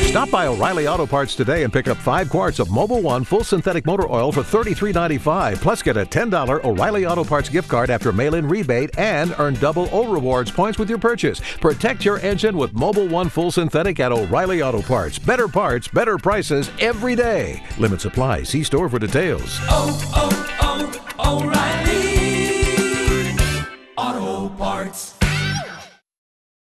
Stop by O'Reilly Auto Parts today and pick up 5 quarts of Mobil 1 full synthetic motor oil for $33.95. Plus, get a $10 O'Reilly Auto Parts gift card after mail-in rebate and earn double O Rewards points with your purchase. Protect your engine with Mobil 1 full synthetic at O'Reilly Auto Parts. Better parts, better prices every day. Limit supply. See store for details. O'Reilly.